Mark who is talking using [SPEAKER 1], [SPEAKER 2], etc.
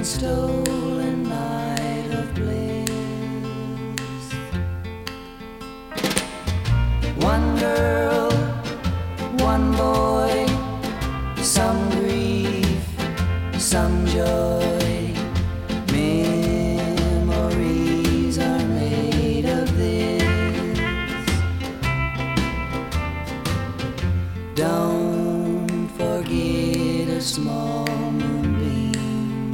[SPEAKER 1] one stolen night of bliss. One girl, one boy, some grief, some joy. Memories are made of this. Don't